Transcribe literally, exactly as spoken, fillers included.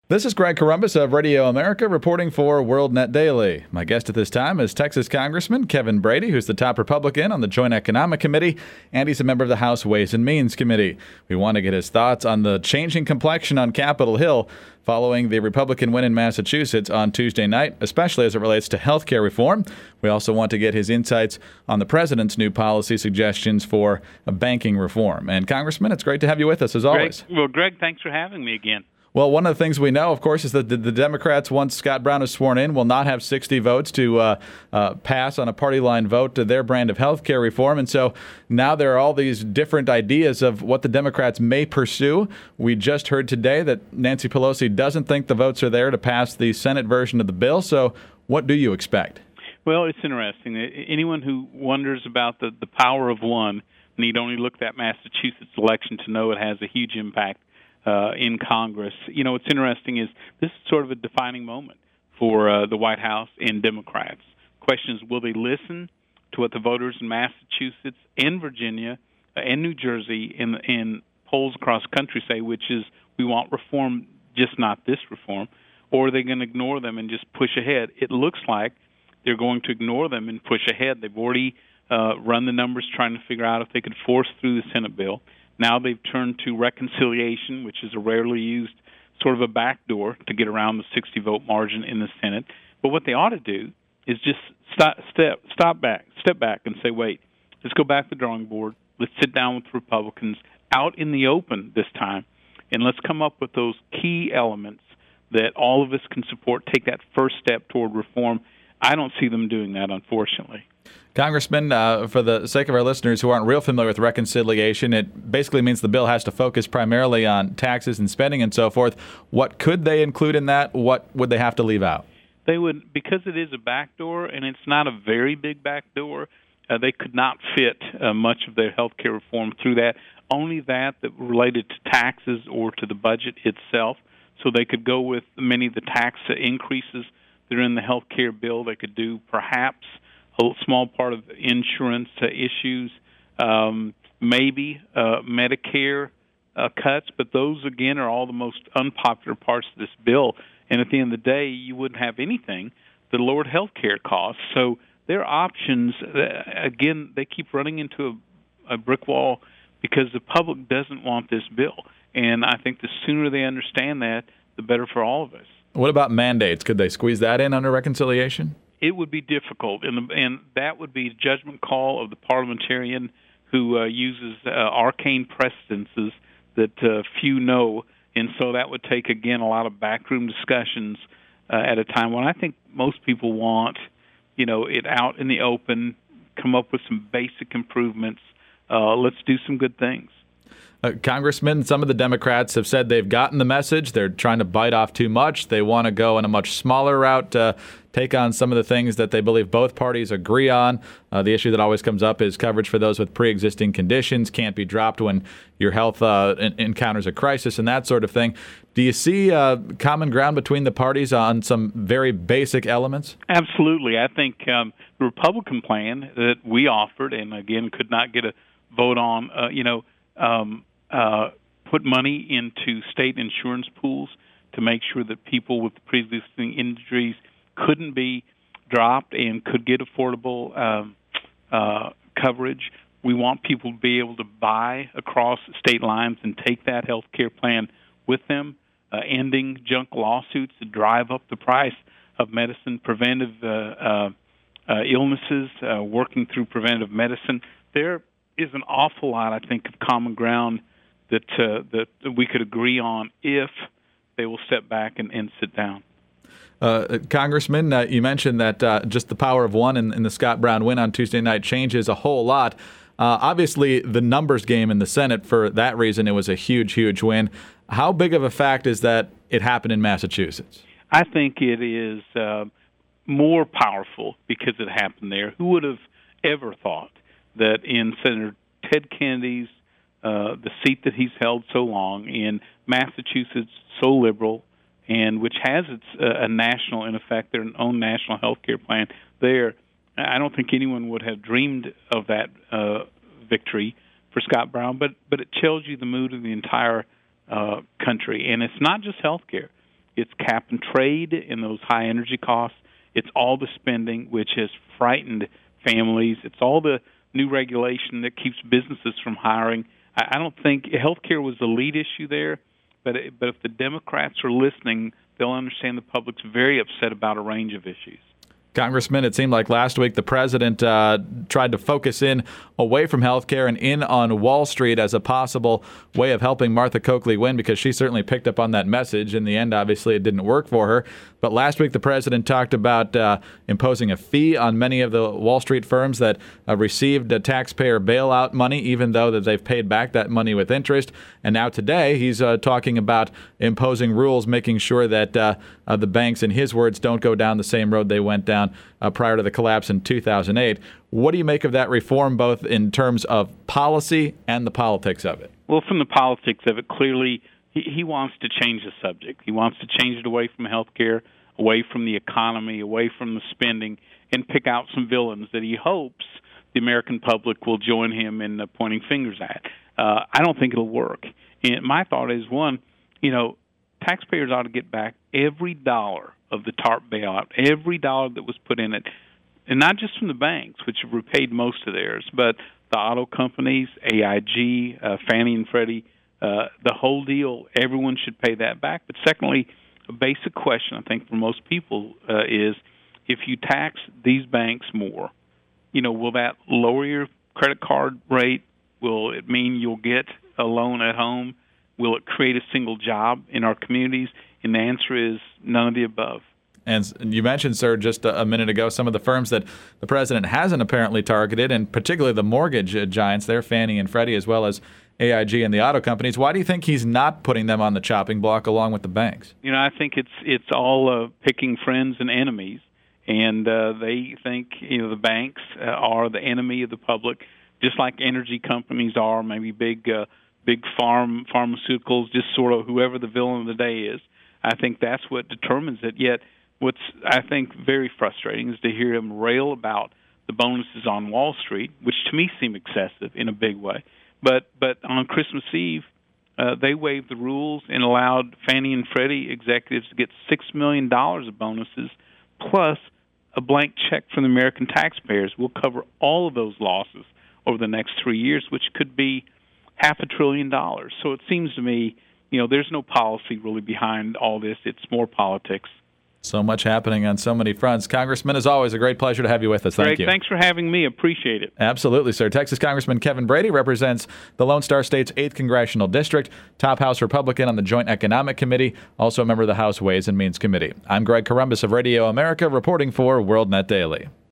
This is Greg Corombos of Radio America reporting for WorldNet Daily. My guest at this time is Texas Congressman Kevin Brady, who's the top Republican on the Joint Economic Committee, and he's a member of the House Ways and Means Committee. We want to get his thoughts on the changing complexion on Capitol Hill following the Republican win in Massachusetts on Tuesday night, especially as it relates to health care reform. We also want to get his insights on the president's new policy suggestions for a banking reform. And Congressman, it's great to have you with us as always. Greg, well, Greg, thanks for having me again. Well, one of the things we know, of course, is that the, the Democrats, once Scott Brown is sworn in, will not have sixty votes to uh, uh, pass on a party line vote to their brand of health care reform. And so now there are all these different ideas of what the Democrats may pursue. We just heard today that Nancy Pelosi doesn't think the votes are there to pass the Senate version of the bill. So what do you expect? Well, it's interesting. Anyone who wonders about the, the power of one need only look at that Massachusetts election to know it has a huge impact Uh, in Congress. You know, what's interesting is this is sort of a defining moment for uh, the White House and Democrats. Question is, will they listen to what the voters in Massachusetts and Virginia uh, and New Jersey and, and polls across the country say, which is we want reform, just not this reform, or are they going to ignore them and just push ahead? It looks like they're going to ignore them and push ahead. They've already uh, run the numbers trying to figure out if they could force through the Senate bill. Now they've turned to reconciliation, which is a rarely used sort of a backdoor to get around the sixty-vote margin in the Senate. But what they ought to do is just stop, step, stop back, step back and say, wait, let's go back to the drawing board. Let's sit down with Republicans out in the open this time, and let's come up with those key elements that all of us can support, take that first step toward reform. I don't see them doing that, unfortunately. Congressman, uh, for the sake of our listeners who aren't real familiar with reconciliation, it basically means the bill has to focus primarily on taxes and spending and so forth. What could they include in that? What would they have to leave out? They would, because it is a backdoor, and it's not a very big backdoor, uh, they could not fit uh, much of their health care reform through that, only that that related to taxes or to the budget itself. So they could go with many of the tax increases that are in the health care bill. They could do perhaps a small part of insurance uh, issues, um, maybe uh, Medicare uh, cuts, but those, again, are all the most unpopular parts of this bill. And at the end of the day, you wouldn't have anything that lowered health care costs. So their options, uh, again, they keep running into a, a brick wall because the public doesn't want this bill. And I think the sooner they understand that, the better for all of us. What about mandates? Could they squeeze that in under reconciliation? It would be difficult, and, the, and that would be a judgment call of the parliamentarian who uh, uses uh, arcane precedences that uh, few know, and so that would take, again, a lot of backroom discussions uh, at a time when I think most people want, you know, it out in the open, come up with some basic improvements. Uh, let's do some good things. Uh, Congressman, some of the Democrats have said they've gotten the message. They're trying to bite off too much. They want to go in a much smaller route to take on some of the things that they believe both parties agree on. Uh, the issue that always comes up is coverage for those with pre-existing conditions can't be dropped when your health uh, en- encounters a crisis and that sort of thing. Do you see uh, common ground between the parties on some very basic elements? Absolutely. I think um, the Republican plan that we offered, and again could not get a vote on, uh, you know, um, Uh, put money into state insurance pools to make sure that people with pre-existing injuries couldn't be dropped and could get affordable um, uh, coverage. We want people to be able to buy across state lines and take that health care plan with them, uh, ending junk lawsuits that drive up the price of medicine, preventive uh, uh, uh, illnesses, uh, working through preventive medicine. There is an awful lot, I think, of common ground that uh, that we could agree on if they will step back and, and sit down. Uh, Congressman, uh, you mentioned that uh, just the power of one in, in the Scott Brown win on Tuesday night changes a whole lot. Uh, obviously, the numbers game in the Senate, for that reason, it was a huge, huge win. How big of a fact is that it happened in Massachusetts? I think it is uh, more powerful because it happened there. Who would have ever thought that in Senator Ted Kennedy's Uh, the seat that he's held so long in Massachusetts, so liberal, and which has its uh, a national, in effect, their own national health care plan there. I don't think anyone would have dreamed of that uh, victory for Scott Brown, but but it tells you the mood of the entire uh, country. And it's not just health care. It's cap and trade in those high energy costs. It's all the spending, which has frightened families. It's all the new regulation that keeps businesses from hiring. I, I don't think healthcare was the lead issue there, but it, but if the Democrats are listening, they'll understand the public's very upset about a range of issues. Congressman, it seemed like last week the president uh, tried to focus in away from health care and in on Wall Street as a possible way of helping Martha Coakley win, because she certainly picked up on that message. In the end, obviously, it didn't work for her. But last week the president talked about uh, imposing a fee on many of the Wall Street firms that uh, received uh, taxpayer bailout money, even though that they've paid back that money with interest. And now today he's uh, talking about imposing rules, making sure that uh, uh, the banks, in his words, don't go down the same road they went down Uh, prior to the collapse in two thousand eight. What do you make of that reform, both in terms of policy and the politics of it? Well, from the politics of it, clearly he, he wants to change the subject. He wants to change it away from health care, away from the economy, away from the spending, and pick out some villains that he hopes the American public will join him in uh, pointing fingers at. Uh, I don't think it'll work. And my thought is, one, you know, taxpayers ought to get back every dollar of the TARP bailout, every dollar that was put in it, and not just from the banks, which have repaid most of theirs, but the auto companies, A I G, uh, Fannie and Freddie, uh, the whole deal. Everyone should pay that back. But secondly, a basic question, I think, for most people uh, is, if you tax these banks more, you know, will that lower your credit card rate? Will it mean you'll get a loan at home? Will it create a single job in our communities? And the answer is none of the above. And you mentioned, sir, just a minute ago, some of the firms that the president hasn't apparently targeted, and particularly the mortgage giants there, Fannie and Freddie, as well as A I G and the auto companies. Why do you think he's not putting them on the chopping block along with the banks? You know, I think it's it's all uh, picking friends and enemies, and uh, they think, you know, the banks uh, are the enemy of the public, just like energy companies are, maybe big uh, big farm pharmaceuticals, just sort of whoever the villain of the day is. I think that's what determines it. Yet what's, I think, very frustrating is to hear him rail about the bonuses on Wall Street, which to me seem excessive in a big way. But but on Christmas Eve, uh, they waived the rules and allowed Fannie and Freddie executives to get six million dollars of bonuses, plus a blank check from the American taxpayers. Will cover all of those losses over the next three years, which could be half a trillion dollars. So it seems to me, you know, there's no policy really behind all this. It's more politics. So much happening on so many fronts. Congressman, as always, a great pleasure to have you with us. Thank Greg, you. Thanks for having me. Appreciate it. Absolutely, sir. Texas Congressman Kevin Brady represents the Lone Star State's eighth Congressional District, top House Republican on the Joint Economic Committee, also a member of the House Ways and Means Committee. I'm Greg Corombos of Radio America, reporting for WorldNet Daily.